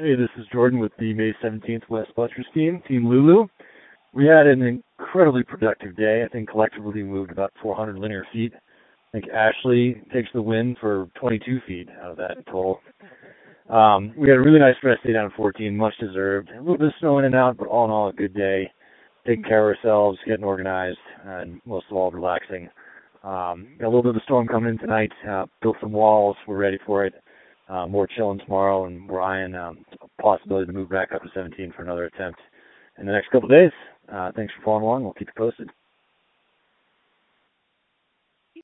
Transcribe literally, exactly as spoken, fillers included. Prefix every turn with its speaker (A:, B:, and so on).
A: Hey, this is Jordan with the May seventeenth West Busters team, Team Lulu. We had an incredibly productive day. I think collectively we moved about four hundred linear feet. I think Ashley takes the win for twenty-two feet out of that total. Um, we had a really nice rest day down at fourteen, much deserved. A little bit of snow in and out, but all in all, a good day. Taking care of ourselves, getting organized, and most of all, relaxing. Um, got a little bit of a storm coming in tonight. Uh, built some walls. We're ready for it. Uh, more chilling tomorrow, and we're eyeing um, a possibility to move back up to seventeen for another attempt in the next couple of days. Uh, thanks for following along. We'll keep you posted.